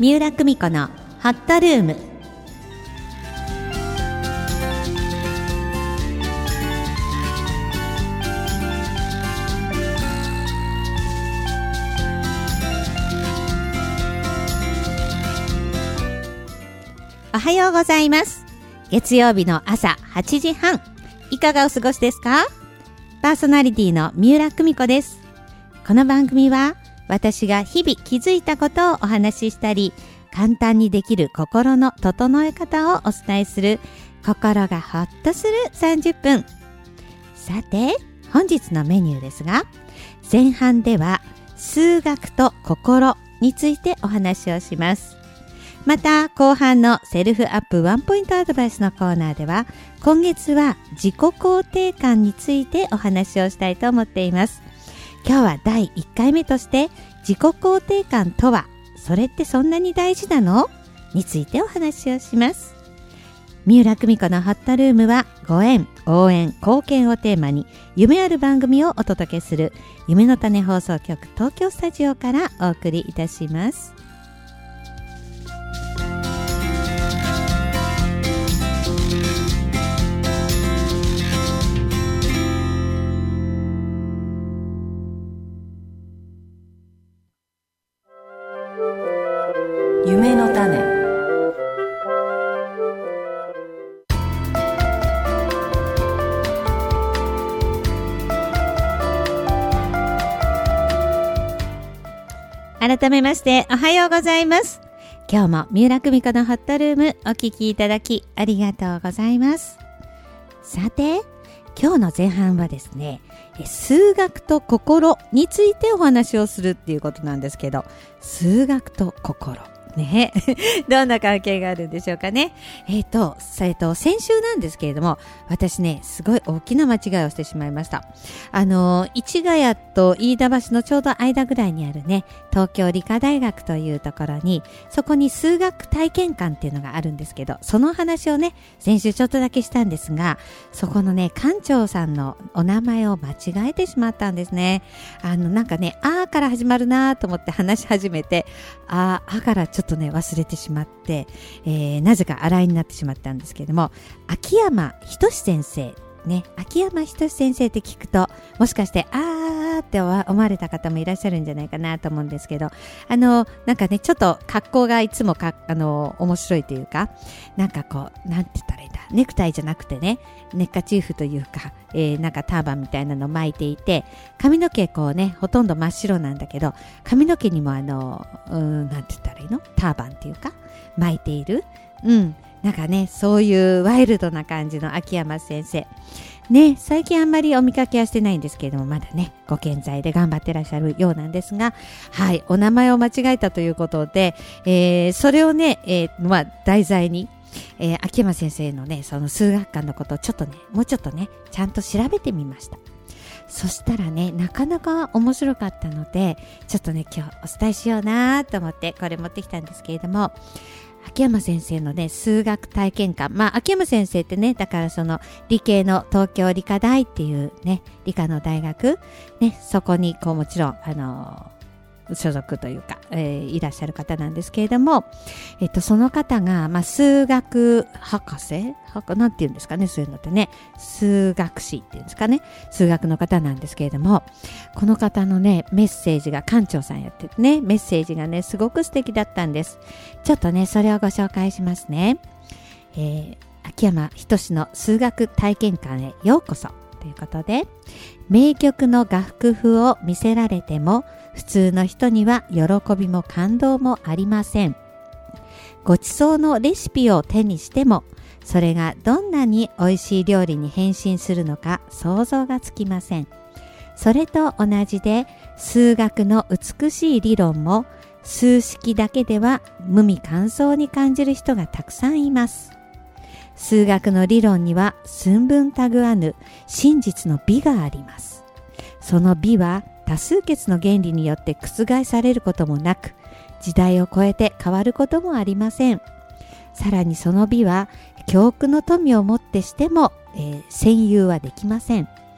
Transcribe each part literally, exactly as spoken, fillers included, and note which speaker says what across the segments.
Speaker 1: 三浦久美子のホットルーム。おはようございます。月曜日の朝はちじはん、いかがお過ごしですか？パーソナリティの三浦久美子です。この番組は私が日々気づいたことをお話ししたり、簡単にできる心の整え方をお伝えする、心がほっとするさんじゅっぷん。さて、本日のメニューですが、前半では数学と心についてお話をします。また後半のセルフアップワンポイントアドバイスのコーナーでは、今月は自己肯定感についてお話をしたいと思っています。今日はだいいっかいめとして、自己肯定感とは、それってそんなに大事なの？についてお話をします。三浦久美子のホットルームは、ご縁、応援、貢献をテーマに夢ある番組をお届けする夢の種放送局東京スタジオからお送りいたします。
Speaker 2: 夢の種。
Speaker 1: 改めましておはようございます。今日も三浦久美子のホットルームお聞きいただきありがとうございます。さて、今日の前半はですね、数学と心についてお話をするっていうことなんですけど、数学と心ね、どんな関係があるんでしょうかね。えっと、えっと、先週なんですけれども、私ね、すごい大きな間違いをしてしまいました。あの、市ヶ谷と飯田橋のちょうど間ぐらいにあるね、東京理科大学というところに、そこに数学体験館っていうのがあるんですけど、その話をね、先週ちょっとだけしたんですが、そこのね、館長さんのお名前を間違えてしまったんですね。あの、なんかね、あーから始まるなーと思って話し始めて、あー、あからちょっとちょっとね忘れてしまって、えー、なぜか洗いになってしまったんですけれども、秋山仁先生ね、秋山仁先生って聞くと、もしかしてあーって思われた方もいらっしゃるんじゃないかなと思うんですけど、あのなんかね、ちょっと格好がいつもかあの面白いというか、なんかこう、なんて言ったらいいんだ、ネクタイじゃなくてね、ネッカチーフというか、えー、なんかターバンみたいなのを巻いていて、髪の毛こうね、ほとんど真っ白なんだけど、髪の毛にもあのうーんなんて言ったらいいの、ターバンっていうか巻いている、うんなんかね、そういうワイルドな感じの秋山先生ね、最近あんまりお見かけはしてないんですけれども、まだねご健在で頑張ってらっしゃるようなんですが、はい、お名前を間違えたということで、えー、それをね、えー、まあ題材に、えー、秋山先生のね、その数学科のことをちょっとね、もうちょっとね、ちゃんと調べてみました。そしたらね、なかなか面白かったので、ちょっとね、今日お伝えしようなと思ってこれ持ってきたんですけれども、秋山先生のね、数学体験館。まあ、秋山先生ってね、だからその理系の東京理科大っていうね、理科の大学、ね、そこにこうもちろん、あのー、所属というか、えー、いらっしゃる方なんですけれども、えっと、その方が、まあ、数学博士博なんていうんですかね、そういうのってね、数学士っていうんですかね、数学の方なんですけれども、この方のね、メッセージが、館長さんやっててね、メッセージがね、すごく素敵だったんです。ちょっとね、それをご紹介しますね。えー、秋山仁の数学体験館へようこそということで、名曲の楽譜を見せられても、普通の人には喜びも感動もありません。ごちそうのレシピを手にしても、それがどんなに美味しい料理に変身するのか想像がつきません。それと同じで、数学の美しい理論も数式だけでは無味乾燥に感じる人がたくさんいます。数学の理論には寸分たぐわぬ真実の美があります。その美は多数決の原理によって覆されることもなく、時代を超えて変わることもありません。さらにその美は教訓の富をもってしても、えー、占有はできません。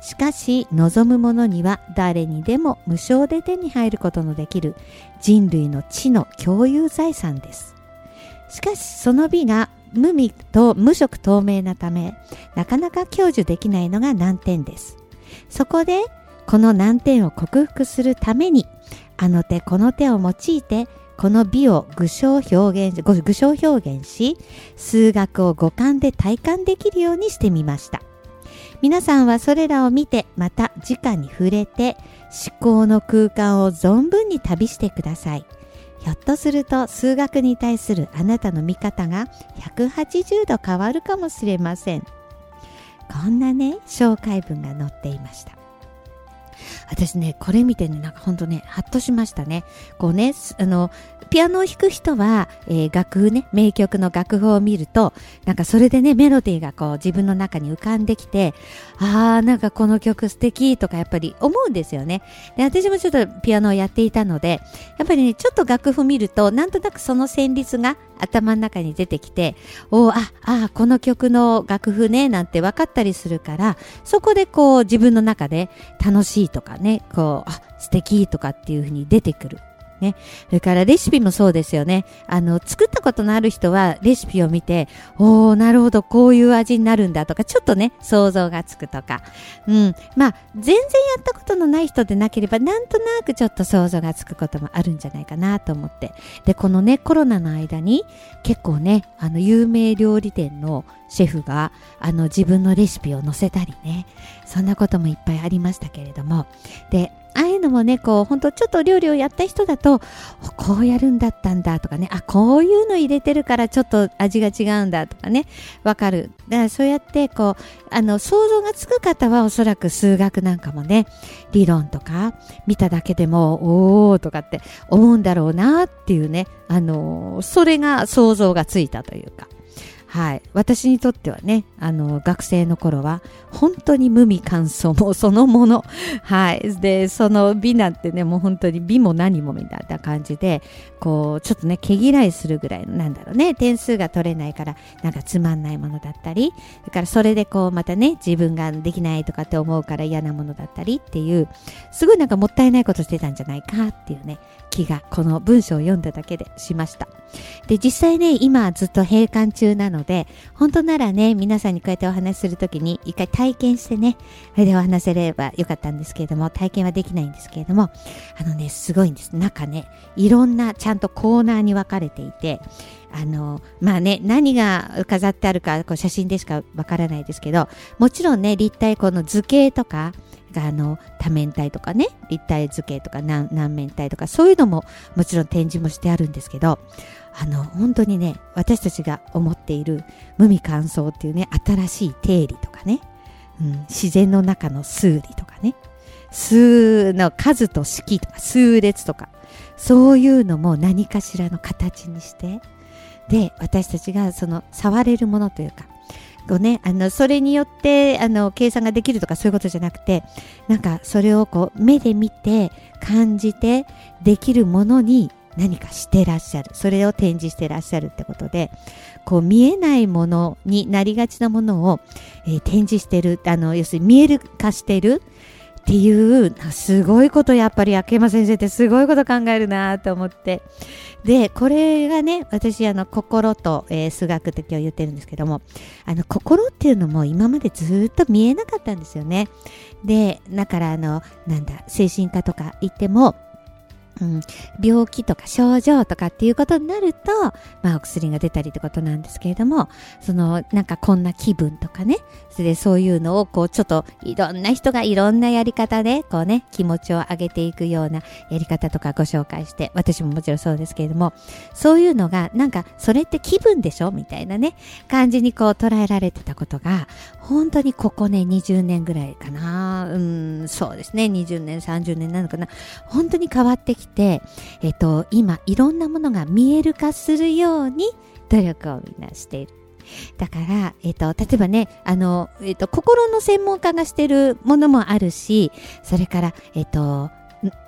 Speaker 1: しかし望む者には誰にでも無償で手に入ることのできる人類の知の共有財産です。しかしその美が無味と無色透明なため、なかなか享受できないのが難点です。そこでこの難点を克服するために、あの手この手を用いてこの美を具象表現、具象表現し、数学を五感で体感できるようにしてみました。皆さんはそれらを見て、また直に触れて、思考の空間を存分に旅してください。ひょっとすると数学に対するあなたの見方がひゃくはちじゅうど変わるかもしれません。こんなね、紹介文が載っていました。私ね、これ見てね、なんかほんとね、ハッとしましたね。こうね、あの、ピアノを弾く人は、えー、楽譜ね、名曲の楽譜を見ると、なんかそれでね、メロディーがこう自分の中に浮かんできて、あー、なんかこの曲素敵とかやっぱり思うんですよね。で、私もちょっとピアノをやっていたので、やっぱりね、ちょっと楽譜見ると、なんとなくその旋律が頭の中に出てきて、おー、あ、あ、この曲の楽譜ね、なんて分かったりするから、そこでこう自分の中で楽しいとかね、こう、あ、素敵とかっていう風に出てくる。ね。それからレシピもそうですよね。あの、作ったことのある人はレシピを見て、おー、なるほど、こういう味になるんだとか、ちょっとね、想像がつくとか。うん。まあ、全然やったことのない人でなければ、なんとなくちょっと想像がつくこともあるんじゃないかなと思って。で、このね、コロナの間に、結構ね、あの、有名料理店のシェフが、あの、自分のレシピを載せたりね、そんなこともいっぱいありましたけれども。で、ああいうのもね、こう、ほんとちょっと料理をやった人だと、こうやるんだったんだとかね、あ、こういうの入れてるからちょっと味が違うんだとかね、わかる。だからそうやって、こう、あの、想像がつく方はおそらく数学なんかもね、理論とか見ただけでも、おーとかって思うんだろうなっていうね、あの、それが想像がついたというか。はい。私にとってはね、あの、学生の頃は、本当に無味乾燥もそのもの。はい。で、その美なんてね、もう本当に美も何もみたいな感じで、こう、ちょっとね、毛嫌いするぐらいの、なんだろうね、点数が取れないから、なんかつまんないものだったり、だからそれでこう、またね、自分ができないとかって思うから嫌なものだったりっていう、すごいなんかもったいないことしてたんじゃないかっていうね、気が、この文章を読んだだけでしました。で、実際ね、今ずっと閉館中なので、本当ならね、皆さんにこうやってお話しするときに一回体験してね、それでお話せればよかったんですけれども、体験はできないんですけれども、あのね、すごいんです。中ね、いろんなちゃんとコーナーに分かれていて、あの、まあね、何が飾ってあるか、こう写真でしかわからないですけど、もちろんね、立体この図形とか、あの多面体とかね、立体図形とか何面体とか、そういうのももちろん展示もしてあるんですけど、あの本当にね、私たちが思っている無味乾燥っていうね、新しい定理とかね、うん、自然の中の数理とかね、数の数と式とか数列とか、そういうのも何かしらの形にして、で私たちがその触れるものというか、こうね、あのそれによってあの計算ができるとかそういうことじゃなくて、なんかそれをこう目で見て感じてできるものに何かしてらっしゃる、それを展示してらっしゃるってことで、こう見えないものになりがちなものを、えー、展示してる、あの要するに見える化してるっていう、すごいことやっぱり秋山先生ってすごいこと考えるなと思って、でこれがね、私あの心と、えー、数学って今日言ってるんですけども、あの心っていうのも今までずっと見えなかったんですよね。でだからあのなんだ精神科とか行っても、うん、病気とか症状とかっていうことになると、まあお薬が出たりってことなんですけれども、そのなんかこんな気分とかね、それでそういうのをこうちょっといろんな人がいろんなやり方でこうね、気持ちを上げていくようなやり方とかご紹介して、私ももちろんそうですけれども、そういうのがなんかそれって気分でしょみたいなね感じにこう捉えられてたことが、本当にここねにじゅうねんぐらいかな、うん、そうですね、にじゅうねんさんじゅうねんなのかな、本当に変わってきて、えっと、今いろんなものが見える化するように努力をみんなしている。だから、えっと、例えばね、あの、えっと、心の専門家がしているものもあるし、それから、えっと、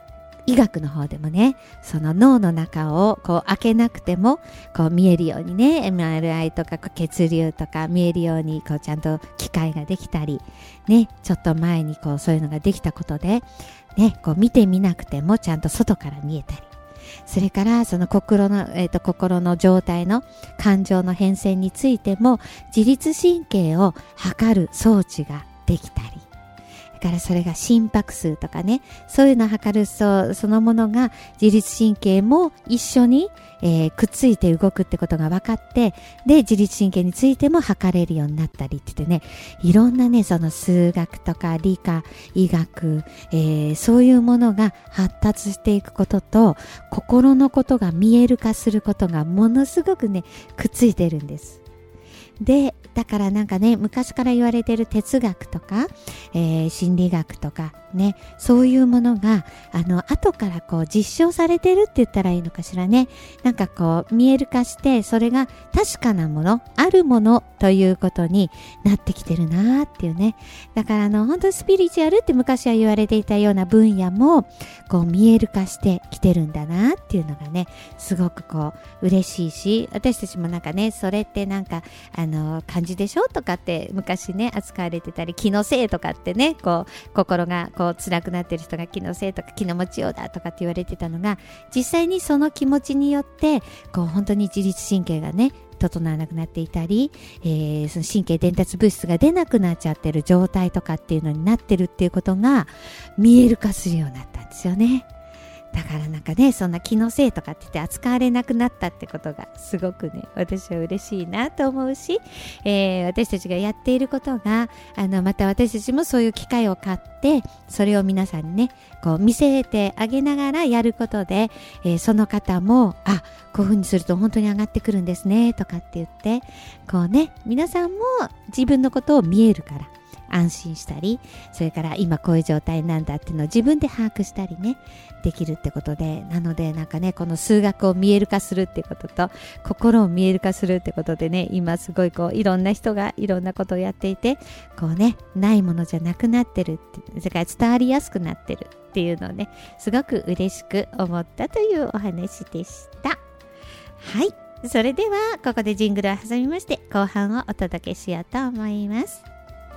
Speaker 1: 医学の方でもね、その脳の中をこう開けなくてもこう見えるようにね、 エムアールアイ とか血流とか見えるようにこうちゃんと機械ができたりね、ちょっと前にこうそういうのができたことでね、こう見てみなくてもちゃんと外から見えたり、それからその心の、えーと、心の状態の感情の変遷についても自律神経を測る装置ができたり、だからそれが心拍数とかね、そういうのを測る そ, そのものが自律神経も一緒に、えー、くっついて動くってことが分かって、で自律神経についても測れるようになったりって言ってね、いろんなねその数学とか理科医学、えー、そういうものが発達していくことと心のことが見える化することがものすごくねくっついてるんです。でだからなんかね、昔から言われている哲学とか、えー、心理学とかね、そういうものがあの後からこう実証されてるって言ったらいいのかしらね。なんかこう見える化して、それが確かなもの、あるものということになってきてるなっていうね。だからあの本当にスピリチュアルって昔は言われていたような分野もこう見える化してきてるんだなっていうのがね、すごくこう嬉しいし、私たちもなんかね、それってなんかあの感じでしょとかって昔ね扱われてたり、気のせいとかってね、こう心がこう辛くなってる人が気のせいとか気の持ちようだとかって言われてたのが、実際にその気持ちによってこう本当に自律神経がね整わなくなっていたり、えー、その神経伝達物質が出なくなっちゃってる状態とかっていうのになってるっていうことが見える化するようになったんですよね。だからなんかね、そんな気のせいとかって言って扱われなくなったってことがすごくね、私は嬉しいなと思うし、えー、私たちがやっていることがあのまた私たちもそういう機会を買ってそれを皆さんにねこう見せてあげながらやることで、えー、その方もあこういうふうにすると本当に上がってくるんですねとかって言ってこうね、皆さんも自分のことを見えるから安心したり、それから今こういう状態なんだっていうのを自分で把握したりねできるってことで、なのでなんかね、この数学を見える化するってことと心を見える化するってことでね、今すごいこういろんな人がいろんなことをやっていて、こうねないものじゃなくなってるって、それから伝わりやすくなってるっていうのをねすごく嬉しく思ったというお話でした。はい、それではここでジングルを挟みまして後半をお届けしようと思います。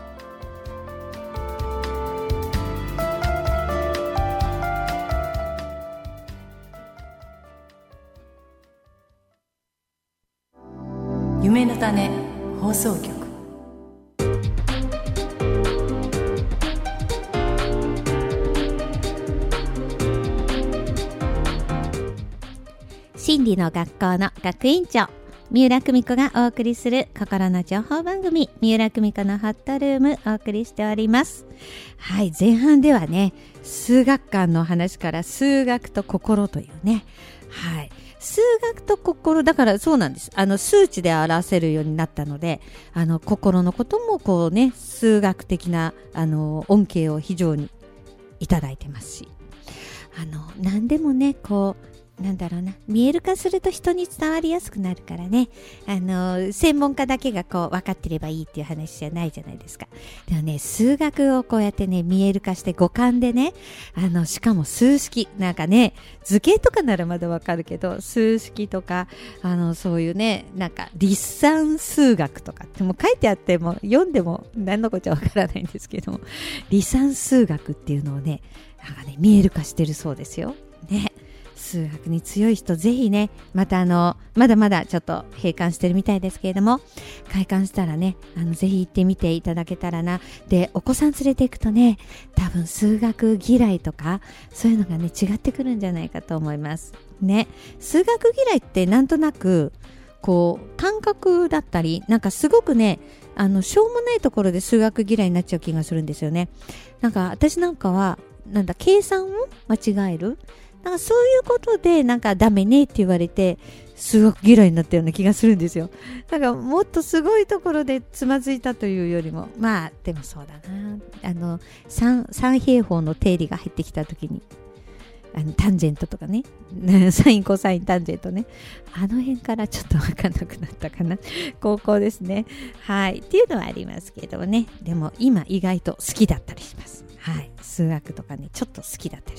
Speaker 2: 夢の種放送局。
Speaker 1: 心理の学校の学院長三浦久美子がお送りする心の情報番組、三浦久美子のホットルームお送りしております。はい、前半ではね数学観の話から数学と心というね、はい、数学と心だからそうなんです。あの数値で表せるようになったので、あの心のこともこうね数学的なあの恩恵を非常にいただいてますし、あの何でもねこうなんだろうな、見える化すると人に伝わりやすくなるからね、あの専門家だけがこう分かってればいいっていう話じゃないじゃないですか。でもね、数学をこうやってね見える化して五感でね、あのしかも数式なんかね、図形とかならまだ分かるけど数式とかあのそういうねなんか立算数学とかっても書いてあっても読んでも何のこっちゃ分からないんですけども、立算数学っていうのをねなんかね見える化してるそうですよね。数学に強い人ぜひね、またあのまだまだちょっと閉館してるみたいですけれども、開館したらねあのぜひ行ってみていただけたらな。でお子さん連れて行くとね、多分数学嫌いとかそういうのがね違ってくるんじゃないかと思いますね。数学嫌いってなんとなくこう感覚だったり、なんかすごくねあのしょうもないところで数学嫌いになっちゃう気がするんですよね。なんか私なんかはなんだ計算を間違える、なんかそういうことでなんかダメねって言われて数学嫌いになったような気がするんですよ。なんかもっとすごいところでつまずいたというよりも、まあでもそうだな、あの 3, 3平方の定理が入ってきた時にあのタンジェントとかねサインコサインタンジェントね、あの辺からちょっと分かんなくなったかな高校ですね。はいっていうのはありますけどもね、でも今意外と好きだったりします。はい、数学とかねちょっと好きだったりします。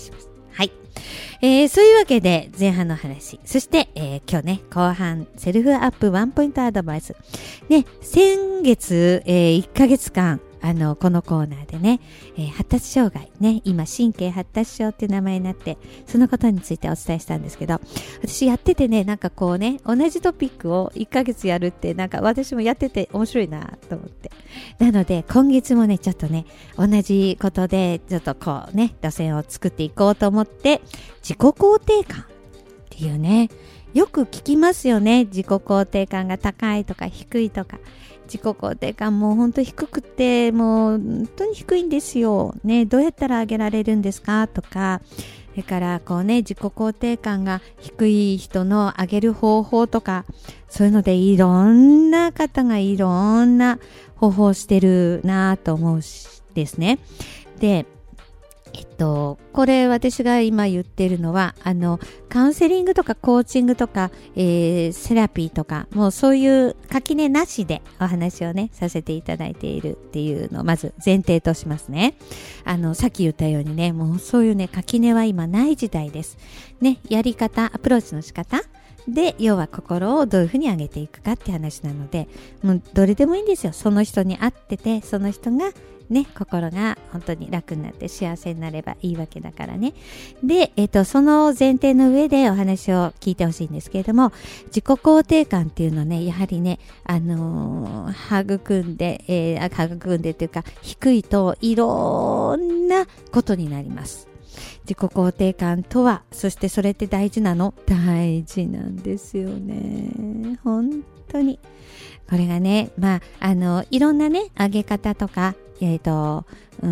Speaker 1: はい。えー、そういうわけで前半の話。そして、えー、今日ね、後半、セルフアップワンポイントアドバイス。ね、先月、えー、いっかげつかん、あの、このコーナーでね、えー、発達障害、ね、今、神経発達症っていう名前になって、そのことについてお伝えしたんですけど、私やっててね、なんかこうね、同じトピックをいっかげつやるって、なんか私もやってて面白いなと思って。なので、今月もね、ちょっとね、同じことで、ちょっとこうね、路線を作っていこうと思って、自己肯定感っていうね、よく聞きますよね。自己肯定感が高いとか低いとか。自己肯定感も本当低くて、もう本当に低いんですよ。ね、どうやったら上げられるんですかとか、それからこうね、自己肯定感が低い人の上げる方法とか、そういうのでいろんな方がいろんな方法をしてるなと思うしですね。で、えっと、これ私が今言ってるのは、あの、カウンセリングとかコーチングとか、えー、セラピーとか、もうそういう垣根なしでお話をね、させていただいているっていうのをまず前提としますね。あの、さっき言ったようにね、もうそういうね、垣根は今ない時代です。ね、やり方、アプローチの仕方で、要は心をどういうふうに上げていくかって話なので、もうどれでもいいんですよ。その人に会ってて、その人がね、心が本当に楽になって幸せになればいいわけだからね。で、えっと、その前提の上でお話を聞いてほしいんですけれども、自己肯定感っていうのね、やはりね、あのー、育んで、えー、育んでっていうか、低いといろんなことになります。自己肯定感とは、そしてそれって大事なの？大事なんですよね。本当に。これがね、まあ、あの、いろんなね、上げ方とか、えっと、うん、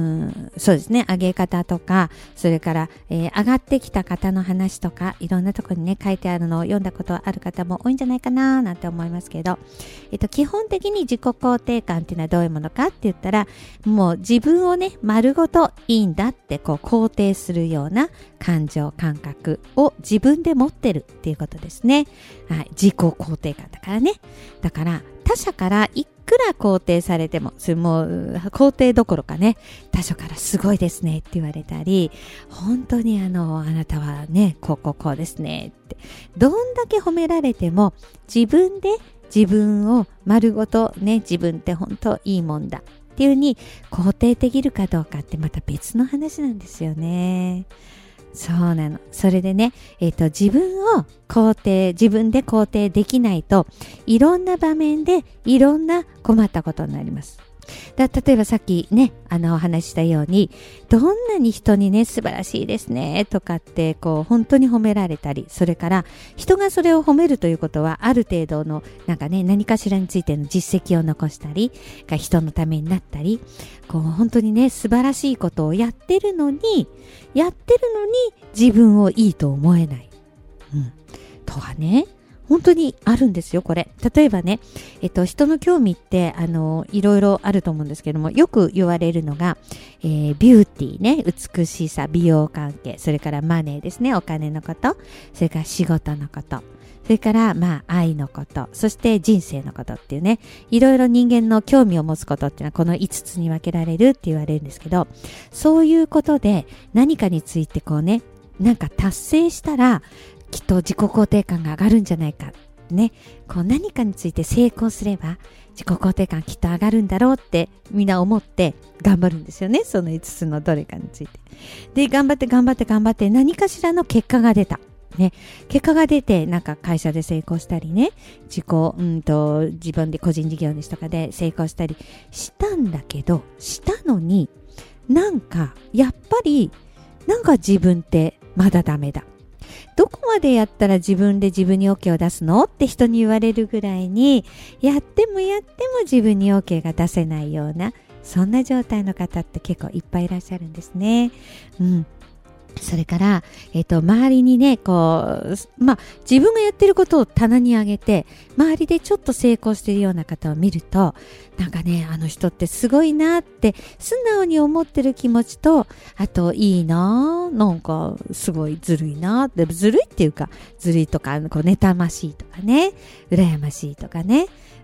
Speaker 1: そうですね、上げ方とか、それから、えー、上がってきた方の話とか、いろんなところにね、書いてあるのを読んだことある方も多いんじゃないかな、なんて思いますけど、えっと、基本的に自己肯定感っていうのはどういうものかって言ったら、もう自分をね、丸ごといいんだって、こう、肯定するような感情、感覚を自分で持ってるっていうことですね。はい、自己肯定感だからね。だから、他者からいくら肯定されても、それも肯定どころかね、他者からすごいですねって言われたり、本当にあの、あなたはね、こうこうこうですねって、どんだけ褒められても、自分で自分を丸ごとね、自分って本当いいもんだっていう風に肯定できるかどうかってまた別の話なんですよね。そうなの。それでね、えっと、自分を肯定、自分で肯定できないと、いろんな場面でいろんな困ったことになります。だ例えばさっきね、あのお話ししたように、どんなに人にね、素晴らしいですね、とかって、こう、本当に褒められたり、それから、人がそれを褒めるということは、ある程度の、なんかね、何かしらについての実績を残したり、が人のためになったり、こう、本当にね、素晴らしいことをやってるのに、やってるのに、自分をいいと思えない。うん。とはね、本当にあるんですよ、これ。例えばね、えっと、人の興味って、あの、いろいろあると思うんですけども、よく言われるのが、えー、ビューティーね、美しさ、美容関係、それからマネーですね、お金のこと、それから仕事のこと、それから、まあ、愛のこと、そして人生のことっていうね、いろいろ人間の興味を持つことっていうのは、このいつつに分けられるって言われるんですけど、そういうことで、何かについてこうね、なんか達成したら、きっと自己肯定感が上がるんじゃないか。ね。こう何かについて成功すれば自己肯定感きっと上がるんだろうってみんな思って頑張るんですよね。そのいつつのどれかについて。で、頑張って頑張って頑張って何かしらの結果が出た。ね。結果が出てなんか会社で成功したりね。自己、うんと、自分で個人事業主とかで成功したりしたんだけど、したのになんかやっぱりなんか自分ってまだダメだ。どこまでやったら自分で自分に OK を出すのって人に言われるぐらいに、やってもやっても自分に OK が出せないような、そんな状態の方って結構いっぱいいらっしゃるんですね。うん。それから、えっと、周りにね、こう、まあ、自分がやってることを棚に上げて、周りでちょっと成功しているような方を見ると、なんかね、あの人ってすごいなって、素直に思ってる気持ちと、あと、いいな、なんか、すごいずるいな、でずるいっていうか、ずるいとか、こう、妬ましいとかね、羨ましいとかね、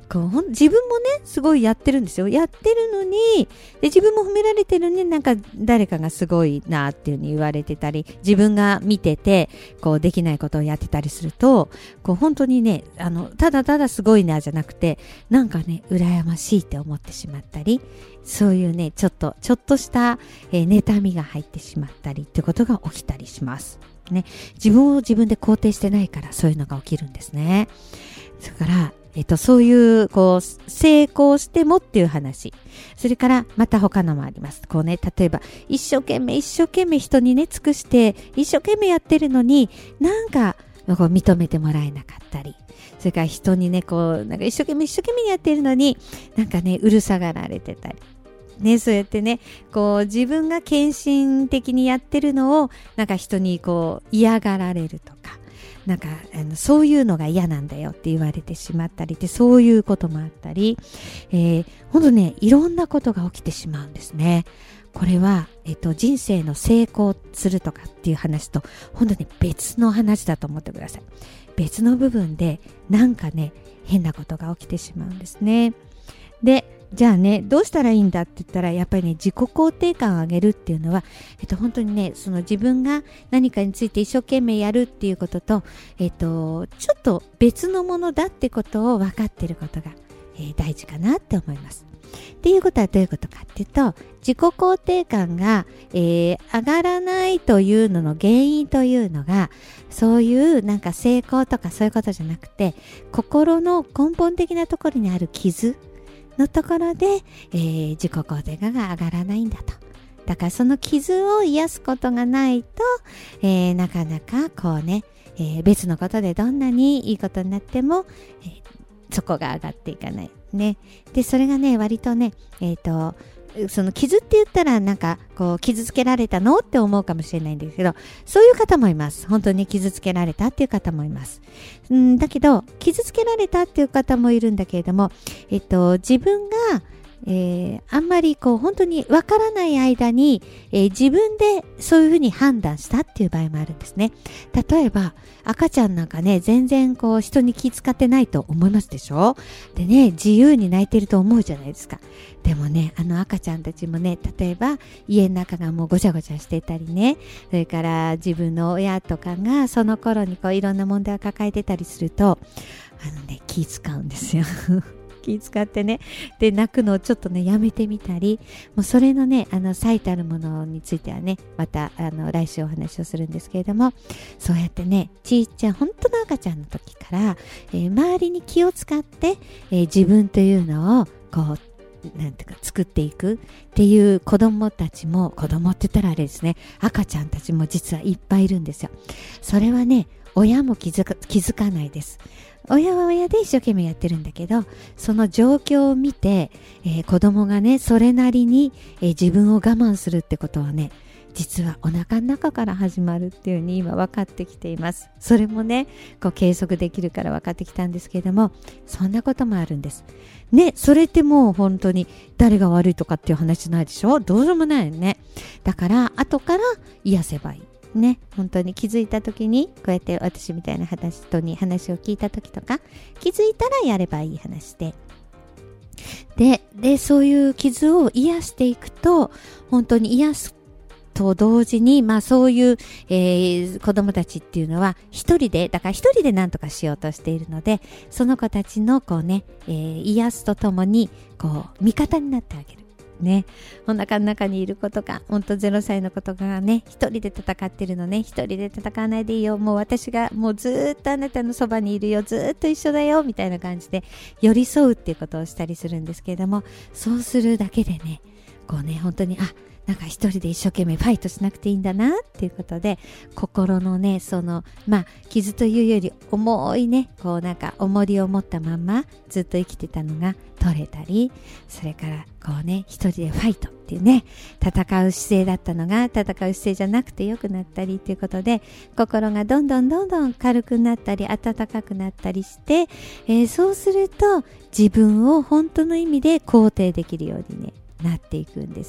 Speaker 1: こうほん自分もねすごいやってるんですよ。やってるのにで自分も褒められてるのになんか誰かがすごいなっていう風に言われてたり、自分が見ててこうできないことをやってたりすると、こう本当にねあのただただすごいなじゃなくて、なんかね羨ましいって思ってしまったり、そういうねちょっとちょっとした、えー、妬みが入ってしまったりってことが起きたりしますね。自分を自分で肯定してないからそういうのが起きるんですね。だからえっと、そういう、こう、成功してもっていう話。それから、また他のもあります。こうね、例えば、一生懸命、一生懸命人にね、尽くして、一生懸命やってるのに、なんか、こう認めてもらえなかったり。それから人にね、こう、なんか一生懸命、一生懸命やってるのに、なんかね、うるさがられてたり。ね、そうやってね、こう、自分が献身的にやってるのを、なんか人にこう、嫌がられるとか。なんかあのそういうのが嫌なんだよって言われてしまったりで、そういうこともあったり、えー、ほんとねいろんなことが起きてしまうんですね。これは、えっと、人生の成功するとかっていう話とほんとに別の話だと思ってください。別の部分でなんかね変なことが起きてしまうんですね。でじゃあねどうしたらいいんだって言ったら、やっぱりね自己肯定感を上げるっていうのは、えっと本当にねその自分が何かについて一生懸命やるっていうことと、えっとちょっと別のものだってことを分かっていることが、えー、大事かなって思います。っていうことはどういうことかっていうと、自己肯定感が、えー、上がらないというのの原因というのが、そういうなんか成功とかそういうことじゃなくて、心の根本的なところにある傷のところで、えー、自己肯定感が上がらないんだと。だからその傷を癒すことがないと、えー、なかなかこうね、えー、別のことでどんなにいいことになっても、えー、そこが上がっていかないね。でそれがね割とねえっとその傷って言ったらなんかこう傷つけられたのって思うかもしれないんですけど、そういう方もいます。本当に傷つけられたっていう方もいます。うんだけど傷つけられたっていう方もいるんだけれども、えっと自分がえー、あんまりこう本当にわからない間に、えー、自分でそういうふうに判断したっていう場合もあるんですね。例えば赤ちゃんなんかね全然こう人に気遣ってないと思いますでしょ。でね自由に泣いてると思うじゃないですか。でもねあの赤ちゃんたちもね、例えば家の中がもうごちゃごちゃしてたりね、それから自分の親とかがその頃にこういろんな問題を抱えてたりすると、あのね気遣うんですよ気使ってね、で泣くのをちょっとねやめてみたり、もうそれのねあの最たるものについてはねまたあの来週お話をするんですけれども、そうやってねちっちゃい本当の赤ちゃんの時から、えー、周りに気を使って、えー、自分というのをこうなんていうか作っていくっていう子供たちも、子供って言ったらあれですね、赤ちゃんたちも実はいっぱいいるんですよ。それはね親も気づか、気づかないです。親は親で一生懸命やってるんだけど、その状況を見て、えー、子供がねそれなりに、えー、自分を我慢するってことはね、実はお腹の中から始まるっていう風に今分かってきています。それもねこう計測できるから分かってきたんですけれども、そんなこともあるんですね。それってもう本当に誰が悪いとかっていう話じゃないでしょ。どうしようもないよね。だから後から癒せばいいね。本当に気づいた時に、こうやって私みたいな人に話を聞いた時とか、気づいたらやればいい話で、で、でそういう傷を癒していくと、本当に癒すと同時に、まあそういう、えー、子供たちっていうのは一人で、だから一人で何とかしようとしているので、その子たちのこうね、えー、癒すとともにこう味方になってあげる。ね、お腹の中にいる子とか、ほんとゼロさいの子とかがね、一人で戦ってるのね、一人で戦わないでいいよ、もう私がもうずーっとあなたのそばにいるよ、ずーっと一緒だよみたいな感じで寄り添うっていうことをしたりするんですけれども、そうするだけでね、こうね、本当にあなんか一人で一生懸命ファイトしなくていいんだなっていうことで、心のねそのまあ傷というより重いね、こうなんか重りを持ったままずっと生きてたのが取れたり、それからこうね一人でファイトっていうね、戦う姿勢だったのが戦う姿勢じゃなくて良くなったりっていうことで、心がどんどんどんどん軽くなったり温かくなったりして、えー、そうすると自分を本当の意味で肯定できるようにねなっていくんですよ。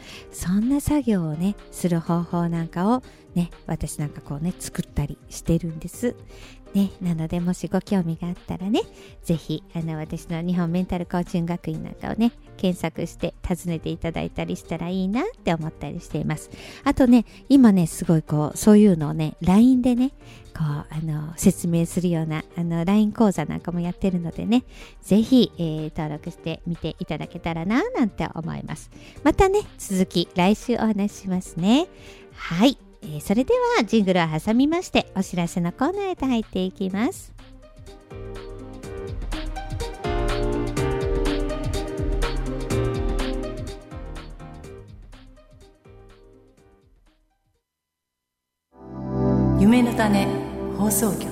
Speaker 1: そんな作業をねする方法なんかをね私なんかこうね作ったりしてるんですね。なのでもしご興味があったらね、ぜひあの私の日本メンタルコーチング学院なんかをね検索して訪ねていただいたりしたらいいなって思ったりしています。あとね、今ねすごいこうそういうのをね ライン でねこうあの説明するようなあの ライン 講座なんかもやってるのでね、ぜひ、えー、登録してみていただけたらななんて思います。またね続き来週お話ししますね。はい、えー、それではジングルを挟みましてお知らせのコーナーへと入っていきます。
Speaker 2: 夢の種放送局。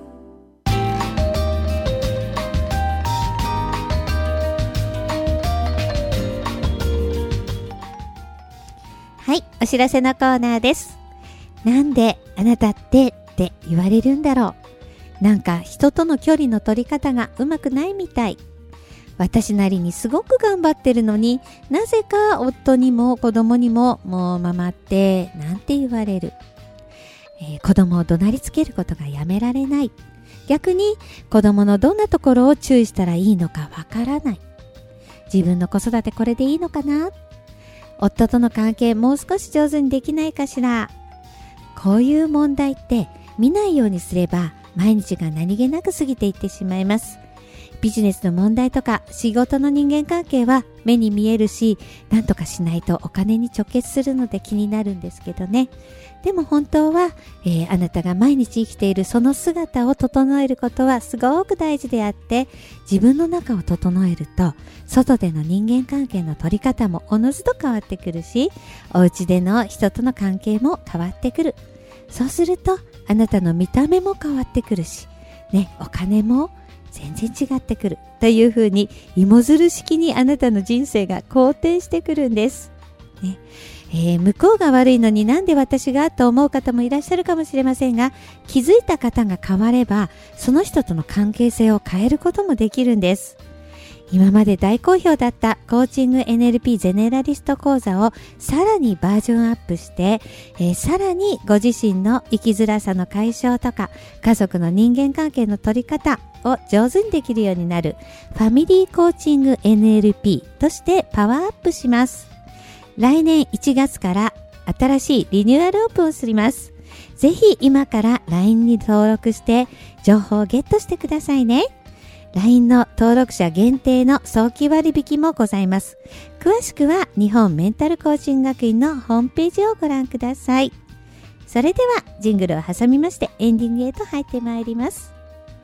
Speaker 1: はい、お知らせのコーナーです。なんであなたってって言われるんだろう。なんか人との距離の取り方がうまくないみたい。私なりにすごく頑張ってるのに、なぜか夫にも子供にももうママってなんて言われる。えー、子供を怒鳴りつけることがやめられない。逆に子供のどんなところを注意したらいいのかわからない。自分の子育てこれでいいのかな。夫との関係もう少し上手にできないかしら。こういう問題って見ないようにすれば毎日が何気なく過ぎていってしまいます。ビジネスの問題とか仕事の人間関係は目に見えるし、なんとかしないとお金に直結するので気になるんですけどね。でも本当は、えー、あなたが毎日生きているその姿を整えることはすごく大事であって、自分の中を整えると外での人間関係の取り方もおのずと変わってくるし、お家での人との関係も変わってくる。そうするとあなたの見た目も変わってくるし、ね、お金も全然違ってくるというふうに芋づる式にあなたの人生が好転してくるんです、ねえー、向こうが悪いのになんで私がと思う方もいらっしゃるかもしれませんが、気づいた方が変わればその人との関係性を変えることもできるんです。今まで大好評だったコーチング エヌエルピー ゼネラリスト講座をさらにバージョンアップして、えー、さらにご自身の生きづらさの解消とか家族の人間関係の取り方を上手にできるようになるファミリーコーチング エヌエルピー としてパワーアップします。来年いちがつから新しいリニューアルオープンをするます。ぜひ今から ライン に登録して情報をゲットしてくださいね。ライン の登録者限定の早期割引もございます。詳しくは日本メンタルコーチング学院のホームページをご覧ください。それではジングルを挟みましてエンディングへと入ってまいります。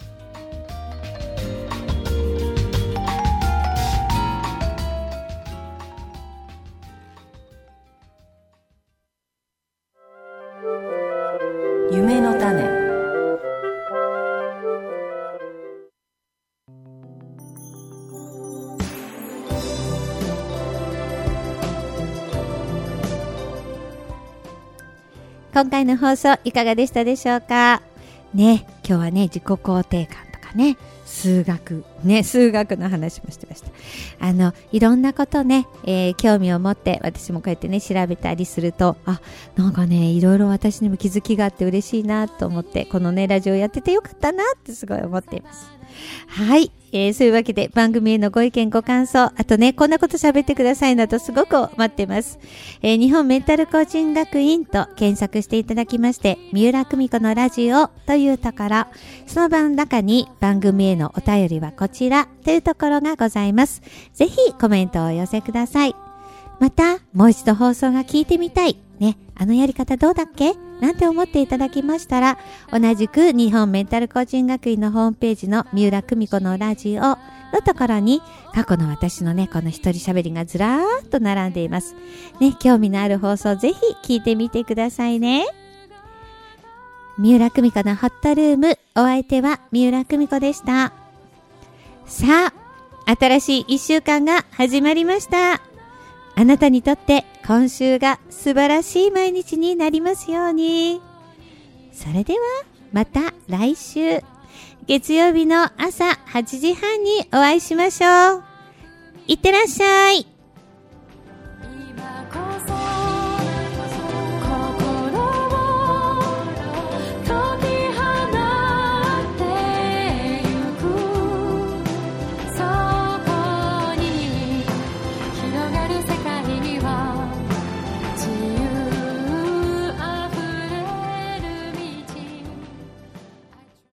Speaker 2: 夢の種。
Speaker 1: 今回の放送いかがでしたでしょうかね。今日はね自己肯定感とかね、数学ね数学の話もしてました。あのいろんなことね、えー、興味を持って私もこうやってね調べたりすると、あ、なんかねいろいろ私にも気づきがあって嬉しいなと思って、このねラジオやっててよかったなってすごい思っています。はい、えー、そういうわけで番組へのご意見ご感想、あとねこんなこと喋ってくださいなどすごく待ってます。えー、日本メンタルコーチング学院と検索していただきまして、三浦久美子のラジオというところ、その番の中に番組へのお便りはこちらというところがございます。ぜひコメントをお寄せください。またもう一度放送が聞いてみたいね、あのやり方どうだっけなんて思っていただきましたら、同じく日本メンタルコーチング学院のホームページの三浦久美子のラジオのところに過去の私のねこの一人喋りがずらーっと並んでいますね。興味のある放送ぜひ聞いてみてくださいね。三浦久美子のホットルーム、お相手は三浦久美子でした。さあ、新しい一週間が始まりました。あなたにとって今週が素晴らしい毎日になりますように。それではまた来週月曜日の朝はちじはんにお会いしましょう。いってらっしゃい。